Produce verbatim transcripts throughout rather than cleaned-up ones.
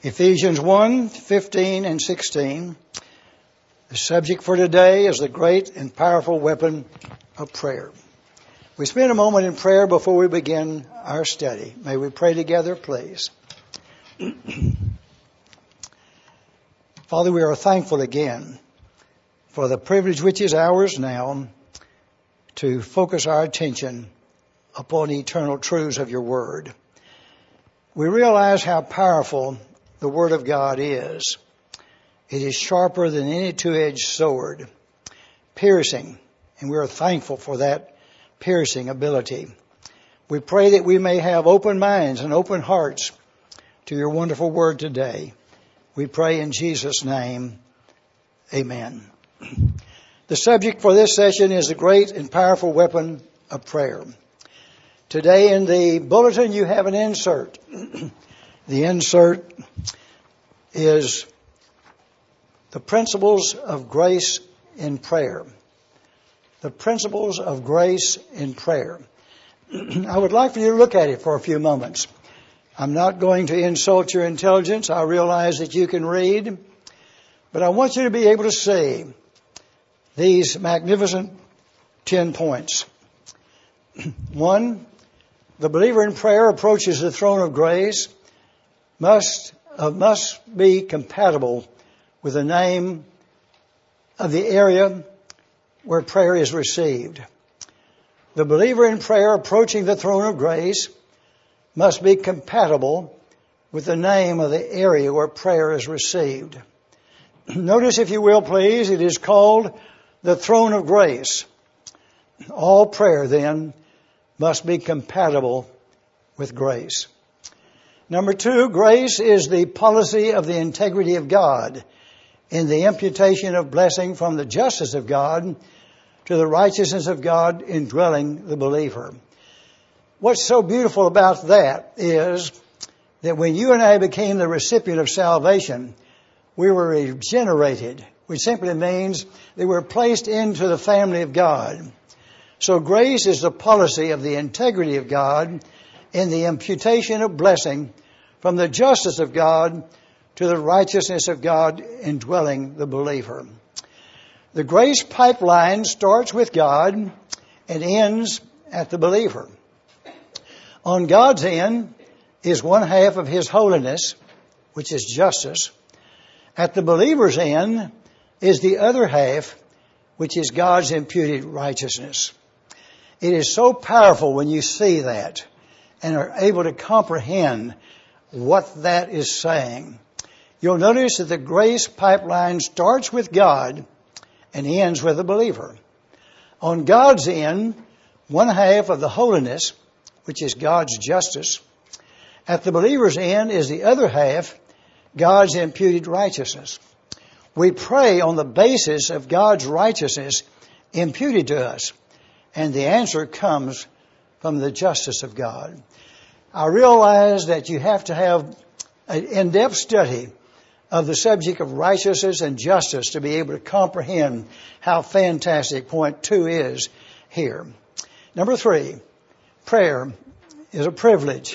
Ephesians one, fifteen and sixteen. The subject for today is the great and powerful weapon of prayer. We spend a moment in prayer before we begin our study. May we pray together, please. Father, we are thankful again for the privilege which is ours now to focus our attention upon the eternal truths of your word. We realize how powerful the Word of God is. It is sharper than any two-edged sword, piercing, and we are thankful for that piercing ability. We pray that we may have open minds and open hearts to your wonderful Word today. We pray in Jesus' name, amen. The subject for this session is the great and powerful weapon of prayer. Today in the bulletin you have an insert. The insert is the principles of grace in prayer. The principles of grace in prayer. I would like for you to look at it for a few moments. I'm not going to insult your intelligence. I realize that you can read. But I want you to be able to see these magnificent ten points. One, the believer in prayer approaches the throne of grace must uh, must be compatible with the name of the area where prayer is received. The believer in prayer approaching the throne of grace must be compatible with the name of the area where prayer is received. Notice, if you will, please, it is called the throne of grace. All prayer, then, must be compatible with grace. Number two, grace is the policy of the integrity of God in the imputation of blessing from the justice of God to the righteousness of God indwelling the believer. What's so beautiful about that is that when you and I became the recipient of salvation, we were regenerated, which simply means that we're placed into the family of God. So grace is the policy of the integrity of God in the imputation of blessing from the justice of God to the righteousness of God indwelling the believer. The grace pipeline starts with God and ends at the believer. On God's end is one half of His holiness, which is justice. At the believer's end is the other half, which is God's imputed righteousness. It is so powerful when you see that and are able to comprehend what that is saying. You'll notice that the grace pipeline starts with God and ends with the believer. On God's end, one half of the holiness, which is God's justice. At the believer's end is the other half, God's imputed righteousness. We pray on the basis of God's righteousness imputed to us, and the answer comes from the justice of God. I realize that you have to have an in-depth study of the subject of righteousness and justice to be able to comprehend how fantastic point two is here. Number three, prayer is a privilege.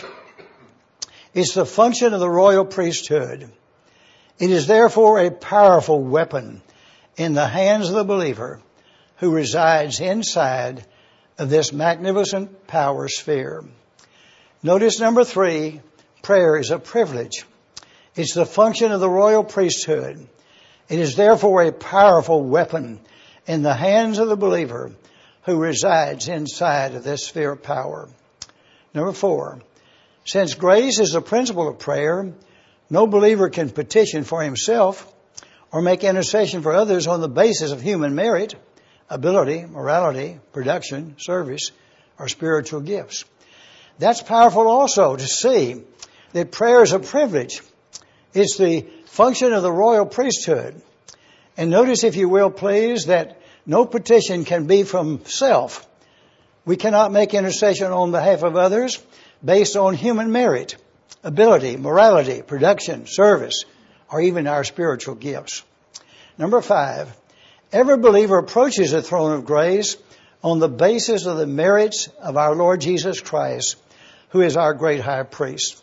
It's the function of the royal priesthood. It is therefore a powerful weapon in the hands of the believer who resides inside of this magnificent power sphere. Notice number three, prayer is a privilege. It's the function of the royal priesthood. It is therefore a powerful weapon in the hands of the believer who resides inside of this sphere of power. Number four, since grace is the principle of prayer, no believer can petition for himself or make intercession for others on the basis of human merit, ability, morality, production, service, or spiritual gifts. That's powerful also to see that prayer is a privilege. It's the function of the royal priesthood. And notice, if you will, please, that no petition can be from self. We cannot make intercession on behalf of others based on human merit, ability, morality, production, service, or even our spiritual gifts. Number five, every believer approaches the throne of grace on the basis of the merits of our Lord Jesus Christ, who is our great high priest.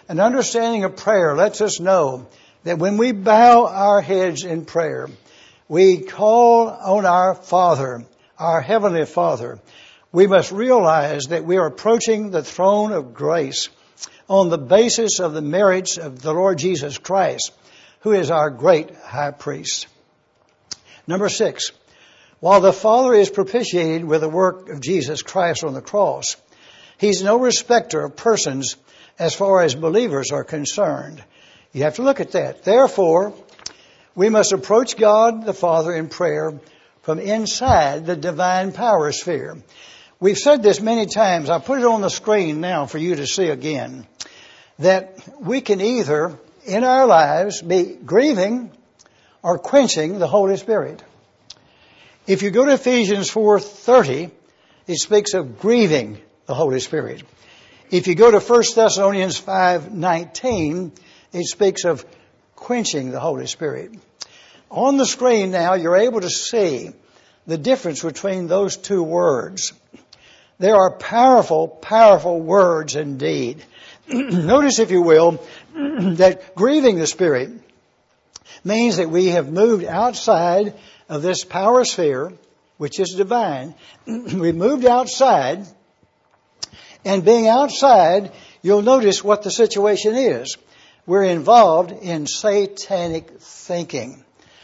An understanding of prayer lets us know that when we bow our heads in prayer, we call on our Father, our Heavenly Father. We must realize that we are approaching the throne of grace on the basis of the merits of the Lord Jesus Christ, who is our great high priest. Number six, while the Father is propitiated with the work of Jesus Christ on the cross, He's no respecter of persons as far as believers are concerned. You have to look at that. Therefore, we must approach God the Father in prayer from inside the divine power sphere. We've said this many times. I'll put it on the screen now for you to see again. That we can either, in our lives, be grieving or quenching the Holy Spirit. If you go to Ephesians four thirty, it speaks of grieving the Holy Spirit. If you go to First Thessalonians five nineteen, it speaks of quenching the Holy Spirit. On the screen now, you're able to see the difference between those two words. There are powerful, powerful words indeed. Notice, if you will, that grieving the Spirit means that we have moved outside of this power sphere, which is divine. We've moved outside, and being outside, you'll notice what the situation is. We're involved in satanic thinking.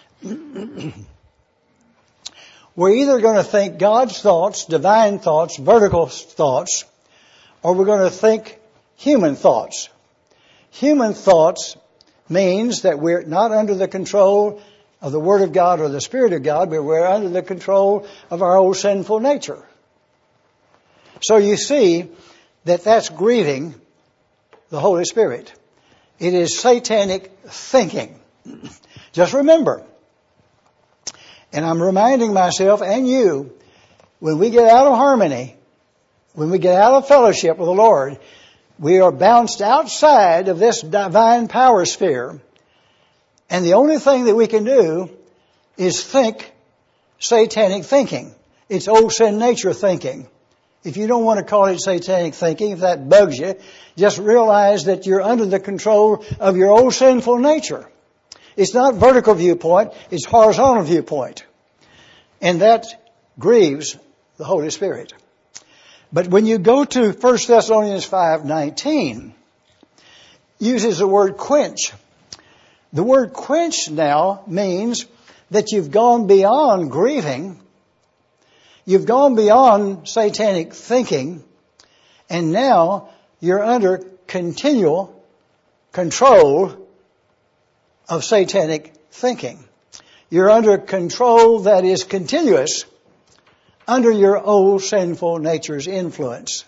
We're either going to think God's thoughts, divine thoughts, vertical thoughts, or we're going to think human thoughts. Human thoughts means that we're not under the control of the Word of God or the Spirit of God, but we're under the control of our old sinful nature. So you see that that's grieving the Holy Spirit. It is satanic thinking. Just remember, and I'm reminding myself and you, when we get out of harmony, when we get out of fellowship with the Lord, we are bounced outside of this divine power sphere. And the only thing that we can do is think satanic thinking. It's old sin nature thinking. If you don't want to call it satanic thinking, if that bugs you, just realize that you're under the control of your old sinful nature. It's not vertical viewpoint, it's horizontal viewpoint. And that grieves the Holy Spirit. But when you go to First Thessalonians five nineteen, uses the word quench. The word quench now means that you've gone beyond grieving, you've gone beyond satanic thinking, and now you're under continual control of satanic thinking. You're under control that is continuous under your old sinful nature's influence.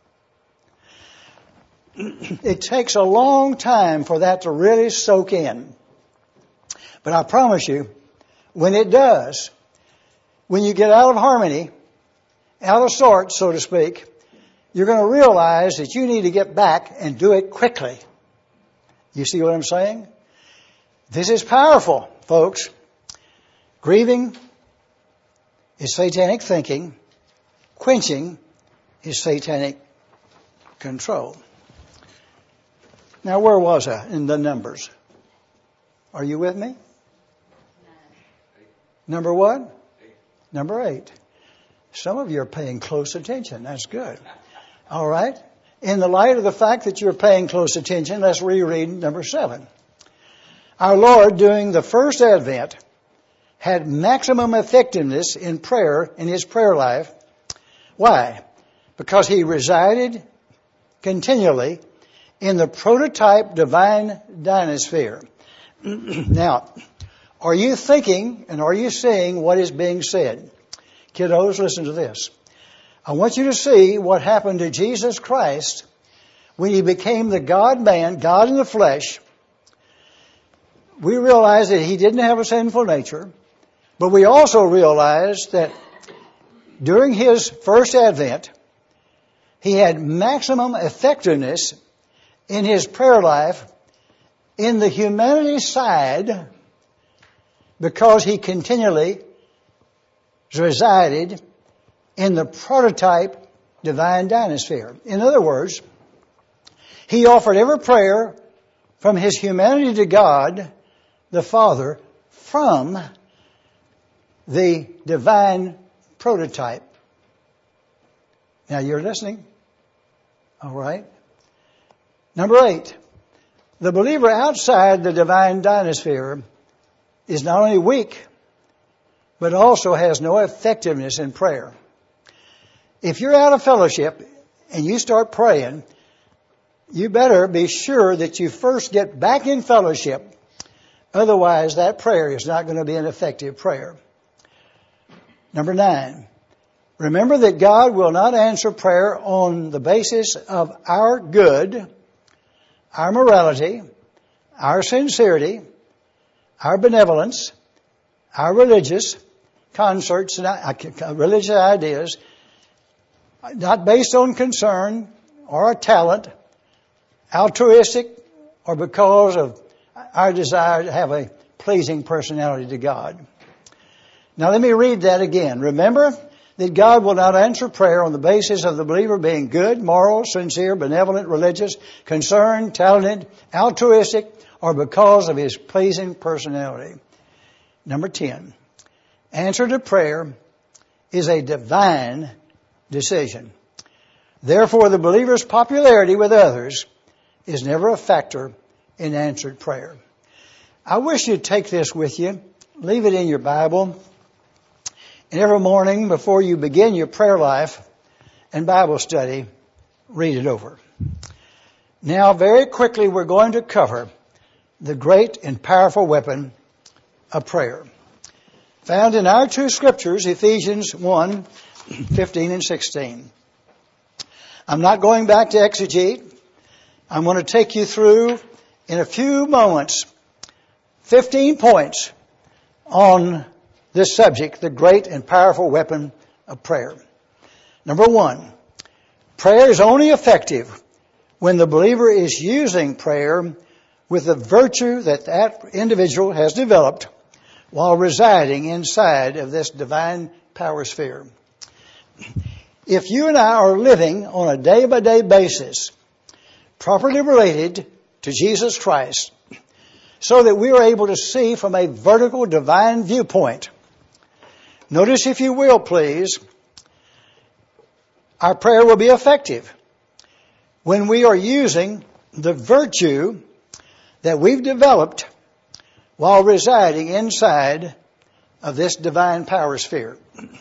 It takes a long time for that to really soak in. But I promise you, when it does, when you get out of harmony, out of sorts, so to speak, you're going to realize that you need to get back and do it quickly. You see what I'm saying? This is powerful, folks. Grieving is satanic thinking. Quenching is satanic control. Now, where was I in the numbers? Are you with me? Number what? Number eight. Some of you are paying close attention. That's good. All right. In the light of the fact that you're paying close attention, let's reread number seven. Our Lord, during the first advent, had maximum effectiveness in prayer, in His prayer life. Why? Because He resided continually in the prototype divine dynasphere. Now, are you thinking and are you seeing what is being said? Kiddos, listen to this. I want you to see what happened to Jesus Christ when He became the God-man, God in the flesh. We realize that He didn't have a sinful nature, but we also realize that during His first advent, He had maximum effectiveness in His prayer life in the humanity side because He continually resided in the prototype divine dynasphere. In other words, He offered every prayer from His humanity to God, the Father, from the divine prototype. Now you're listening? All right. Number eight. The believer outside the divine dynasphere is not only weak, but also has no effectiveness in prayer. If you're out of fellowship and you start praying, you better be sure that you first get back in fellowship. Otherwise, that prayer is not going to be an effective prayer. Number nine. Remember that God will not answer prayer on the basis of our good, our morality, our sincerity, our benevolence, our religious concerts, religious ideas, not based on concern or talent, altruistic, or because of our desire to have a pleasing personality to God. Now let me read that again. Remember that God will not answer prayer on the basis of the believer being good, moral, sincere, benevolent, religious, concerned, talented, altruistic, or because of his pleasing personality. Number ten. Answer to prayer is a divine decision. Therefore, the believer's popularity with others is never a factor in answered prayer. I wish you'd take this with you. Leave it in your Bible. And every morning before you begin your prayer life and Bible study, read it over. Now, very quickly, we're going to cover the great and powerful weapon of prayer. Found in our two scriptures, Ephesians one, fifteen and sixteen. I'm not going back to exegete. I'm going to take you through, in a few moments, fifteen points on this subject, the great and powerful weapon of prayer. Number one, prayer is only effective when the believer is using prayer with the virtue that that individual has developed while residing inside of this divine power sphere. If you and I are living on a day-by-day basis, properly related to Jesus Christ, so that we are able to see from a vertical divine viewpoint, notice, if you will, please, our prayer will be effective when we are using the virtue that we've developed while residing inside of this divine power sphere.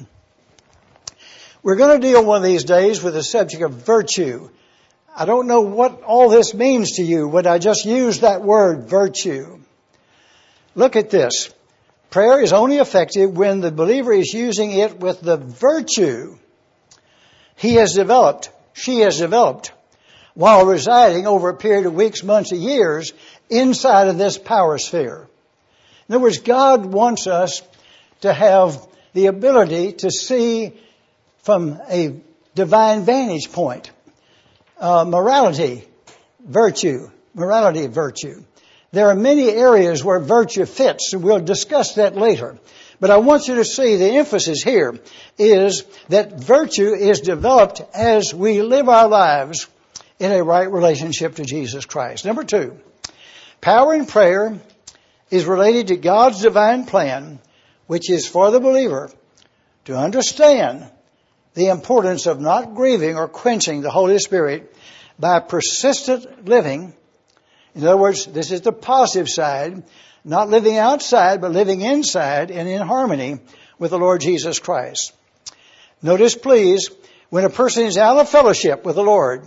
We're going to deal one of these days with the subject of virtue. I don't know what all this means to you when I just use that word, virtue. Look at this. Prayer is only effective when the believer is using it with the virtue he has developed, she has developed, while residing over a period of weeks, months, or years inside of this power sphere. In other words, God wants us to have the ability to see from a divine vantage point. Uh, morality, virtue, morality, virtue. There are many areas where virtue fits, and we'll discuss that later. But I want you to see the emphasis here is that virtue is developed as we live our lives in a right relationship to Jesus Christ. Number two, power in prayer is related to God's divine plan, which is for the believer to understand the importance of not grieving or quenching the Holy Spirit by persistent living. In other words, this is the positive side, not living outside, but living inside and in harmony with the Lord Jesus Christ. Notice, please, when a person is out of fellowship with the Lord,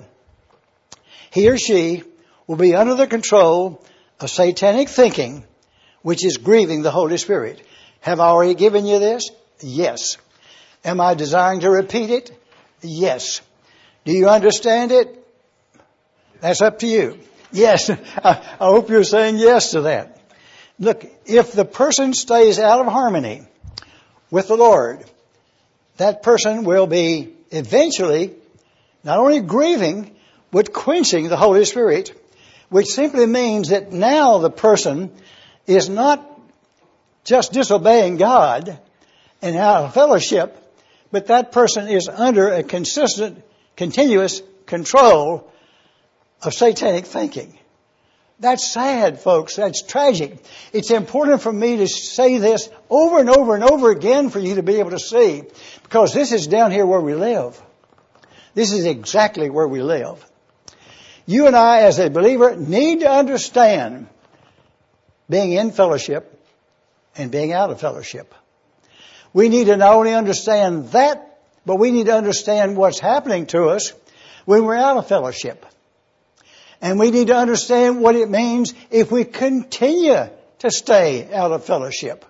he or she will be under the control of satanic thinking, which is grieving the Holy Spirit. Have I already given you this? Yes. Am I desiring to repeat it? Yes. Do you understand it? That's up to you. Yes. I, I hope you're saying yes to that. Look, if the person stays out of harmony with the Lord, that person will be eventually not only grieving, but quenching the Holy Spirit, which simply means that now the person is not just disobeying God and out of fellowship, but that person is under a consistent, continuous control of satanic thinking. That's sad, folks. That's tragic. It's important for me to say this over and over and over again for you to be able to see, because this is down here where we live. This is exactly where we live. You and I, as a believer, need to understand being in fellowship and being out of fellowship. We need to not only understand that, but we need to understand what's happening to us when we're out of fellowship. And we need to understand what it means if we continue to stay out of fellowship.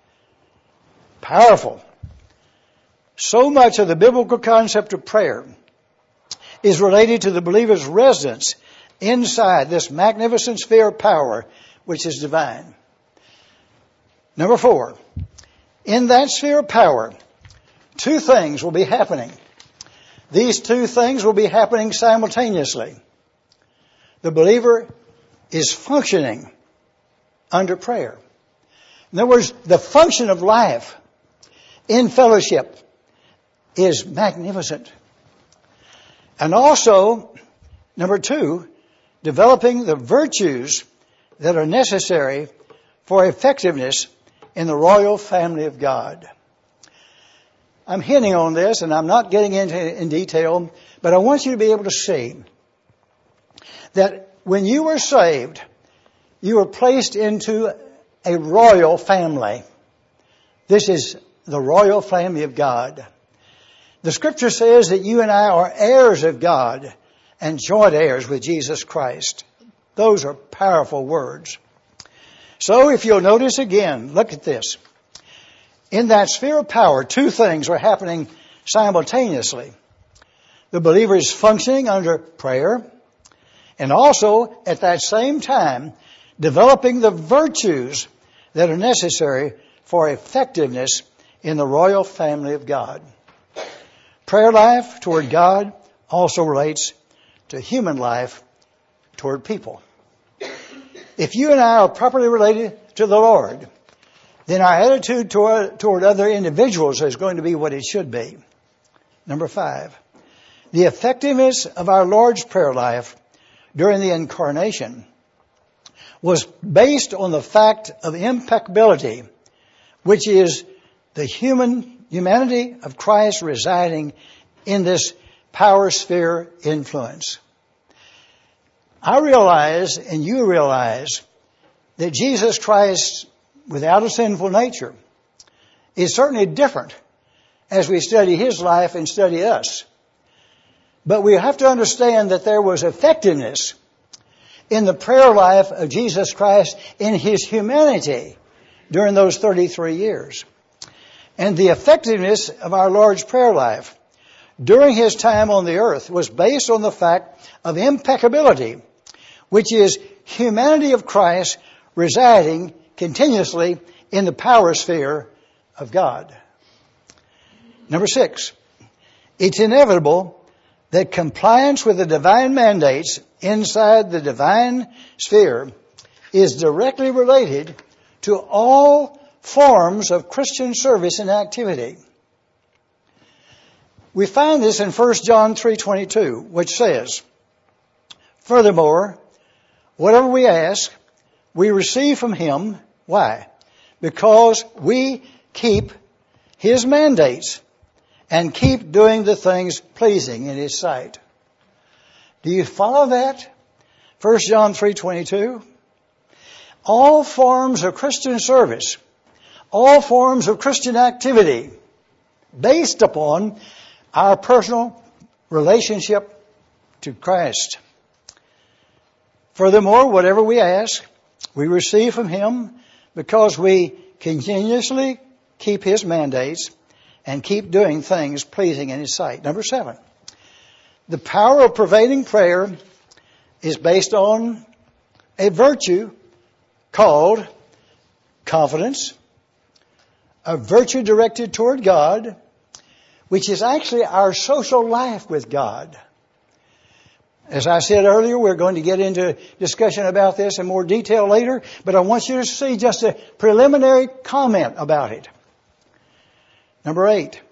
Powerful. So much of the biblical concept of prayer is related to the believer's residence inside this magnificent sphere of power, which is divine. Number four, in that sphere of power, two things will be happening. These two things will be happening simultaneously. The believer is functioning under prayer. In other words, the function of life in fellowship is magnificent. And also, number two, developing the virtues that are necessary for effectiveness in the royal family of God. I'm hinting on this, and I'm not getting into it in detail, but I want you to be able to see that when you were saved, you were placed into a royal family. This is the royal family of God. The Scripture says that you and I are heirs of God and joint heirs with Jesus Christ. Those are powerful words. So if you'll notice again, look at this. In that sphere of power, two things are happening simultaneously. The believer is functioning under prayer, and also at that same time developing the virtues that are necessary for effectiveness in the royal family of God. Prayer life toward God also relates to human life toward people. If you and I are properly related to the Lord, then our attitude toward, toward other individuals is going to be what it should be. Number five, the effectiveness of our Lord's prayer life during the incarnation was based on the fact of impeccability, which is the human humanity of Christ residing in this power sphere influence. I realize, and you realize, that Jesus Christ, without a sinful nature, is certainly different as we study His life and study us. But we have to understand that there was effectiveness in the prayer life of Jesus Christ in His humanity during those thirty-three years. And the effectiveness of our Lord's prayer life during His time on the earth was based on the fact of impeccability, which is humanity of Christ residing continuously in the power sphere of God. Number six, it's inevitable that compliance with the divine mandates inside the divine sphere is directly related to all forms of Christian service and activity. We find this in First John three twenty-two, which says, "Furthermore, whatever we ask, we receive from Him." Why? Because we keep His mandates and keep doing the things pleasing in His sight. Do you follow that? First John three twenty-two. All forms of Christian service, all forms of Christian activity, based upon our personal relationship to Christ. Furthermore, whatever we ask, we receive from Him because we continuously keep His mandates and keep doing things pleasing in His sight. Number seven, the power of pervading prayer is based on a virtue called confidence, a virtue directed toward God, which is actually our social life with God. As I said earlier, we're going to get into discussion about this in more detail later, but I want you to see just a preliminary comment about it. Number eight,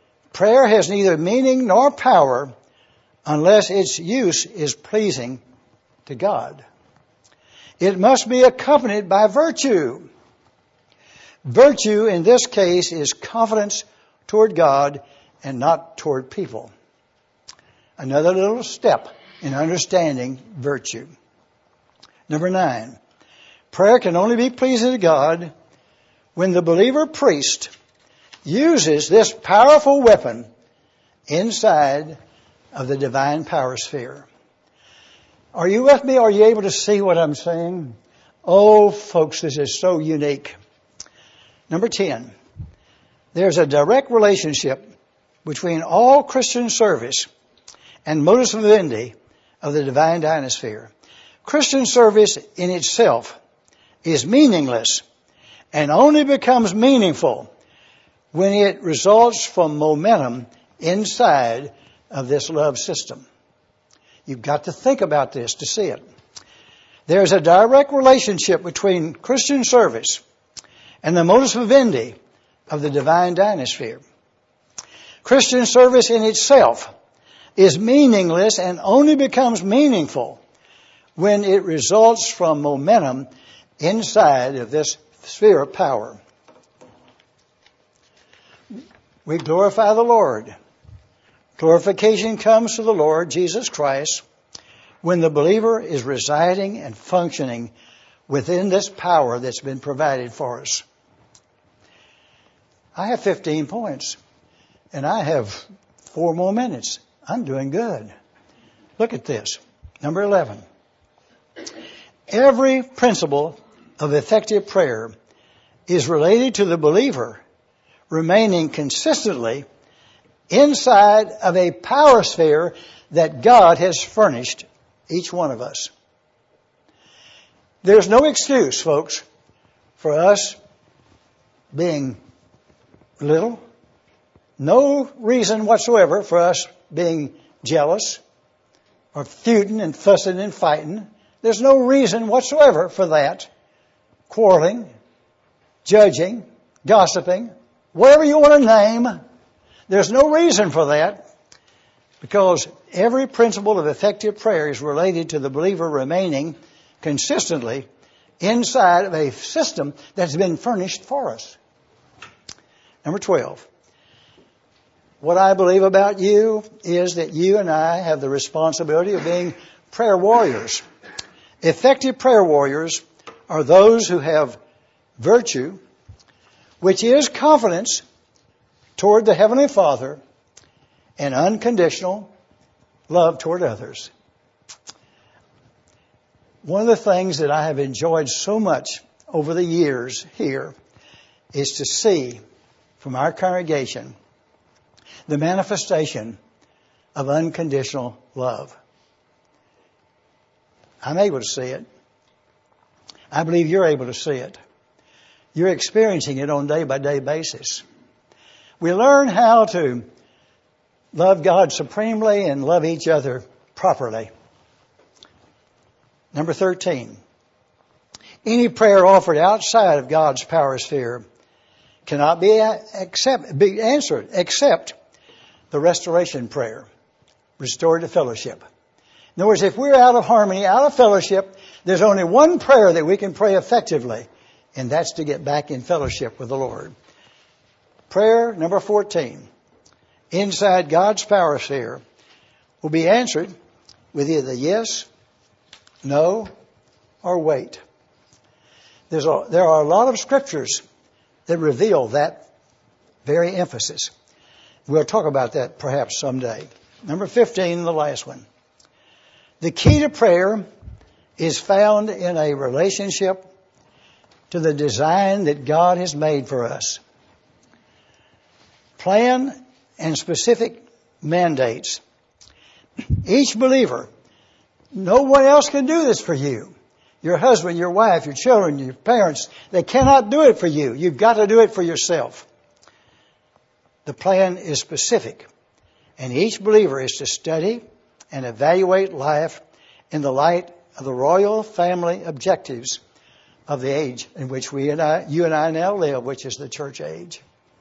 prayer has neither meaning nor power unless its use is pleasing to God. It must be accompanied by virtue. Virtue in this case is confidence toward God and not toward people. Another little step in understanding virtue. Number nine, prayer can only be pleasing to God when the believer priest uses this powerful weapon inside of the divine power sphere. Are you with me? Are you able to see what I'm saying? Oh, folks, this is so unique. Number ten, there's a direct relationship between all Christian service and modus vivendi of the divine dynasphere. Christian service in itself is meaningless and only becomes meaningful when it results from momentum inside of this love system. You've got to think about this to see it. There's a direct relationship between Christian service and the modus vivendi of the divine dynasphere. Christian service in itself is meaningless and only becomes meaningful when it results from momentum inside of this sphere of power. We glorify the Lord. Glorification comes to the Lord Jesus Christ when the believer is residing and functioning within this power that's been provided for us. I have fifteen points, and I have four more minutes. I'm doing good. Look at this. Number eleven. Every principle of effective prayer is related to the believer remaining consistently inside of a power sphere that God has furnished each one of us. There's no excuse, folks, for us being little. No reason whatsoever for us being jealous or feuding and fussing and fighting. There's no reason whatsoever for that. Quarreling, judging, gossiping, whatever you want to name. There's no reason for that, because every principle of effective prayer is related to the believer remaining consistently inside of a system that's been furnished for us. Number twelve. What I believe about you is that you and I have the responsibility of being prayer warriors. Effective prayer warriors are those who have virtue, which is confidence toward the Heavenly Father and unconditional love toward others. One of the things that I have enjoyed so much over the years here is to see from our congregation the manifestation of unconditional love. I'm able to see it. I believe you're able to see it. You're experiencing it on a day-by-day basis. We learn how to love God supremely and love each other properly. Number thirteen. Any prayer offered outside of God's power sphere cannot be, accept, be answered except the restoration prayer, restored to fellowship. In other words, if we're out of harmony, out of fellowship, there's only one prayer that we can pray effectively, and that's to get back in fellowship with the Lord. Prayer number fourteen, inside God's power sphere, will be answered with either yes, no, or wait. There's a, there are a lot of scriptures that reveal that very emphasis. We'll talk about that perhaps someday. Number fifteen, the last one. The key to prayer is found in a relationship to the design that God has made for us. Plan and specific mandates. Each believer, no one else can do this for you. Your husband, your wife, your children, your parents, they cannot do it for you. You've got to do it for yourself. The plan is specific, and each believer is to study and evaluate life in the light of the royal family objectives of the age in which we and I, you and I now live, which is the church age.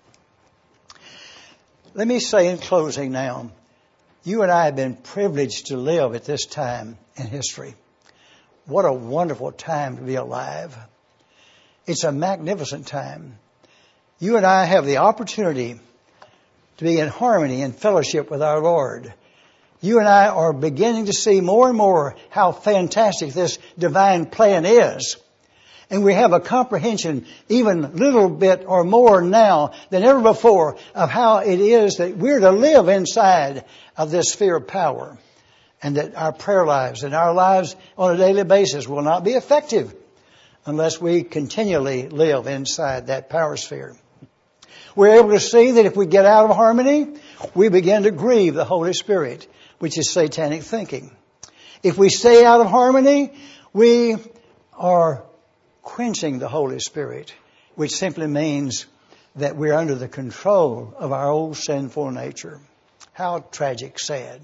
Let me say in closing now, you and I have been privileged to live at this time in history. What a wonderful time to be alive. It's a magnificent time. You and I have the opportunity to be in harmony and fellowship with our Lord. You and I are beginning to see more and more how fantastic this divine plan is. And we have a comprehension, even little bit or more now than ever before, of how it is that we're to live inside of this sphere of power. And that our prayer lives and our lives on a daily basis will not be effective unless we continually live inside that power sphere. We're able to see that if we get out of harmony, we begin to grieve the Holy Spirit, which is satanic thinking. If we stay out of harmony, we are quenching the Holy Spirit, which simply means that we're under the control of our old sinful nature. How tragic, sad.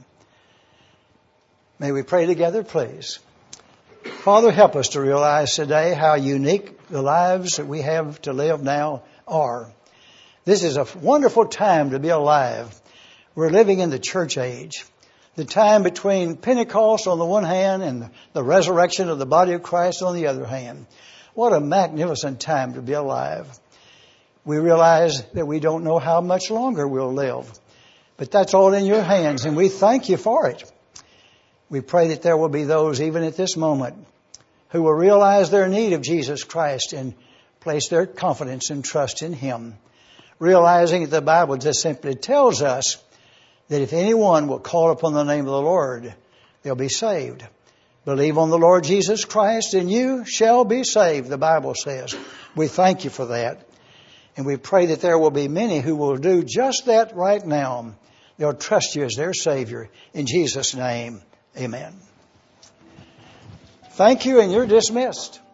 May we pray together, please. Father, help us to realize today how unique the lives that we have to live now are. This is a wonderful time to be alive. We're living in the church age. The time between Pentecost on the one hand and the resurrection of the body of Christ on the other hand. What a magnificent time to be alive. We realize that we don't know how much longer we'll live. But that's all in your hands, and we thank you for it. We pray that there will be those, even at this moment, who will realize their need of Jesus Christ and place their confidence and trust in Him. Realizing that the Bible just simply tells us that if anyone will call upon the name of the Lord, they'll be saved. Believe on the Lord Jesus Christ and you shall be saved, the Bible says. We thank you for that. And we pray that there will be many who will do just that right now. They'll trust you as their Savior. In Jesus' name, amen. Thank you, and you're dismissed.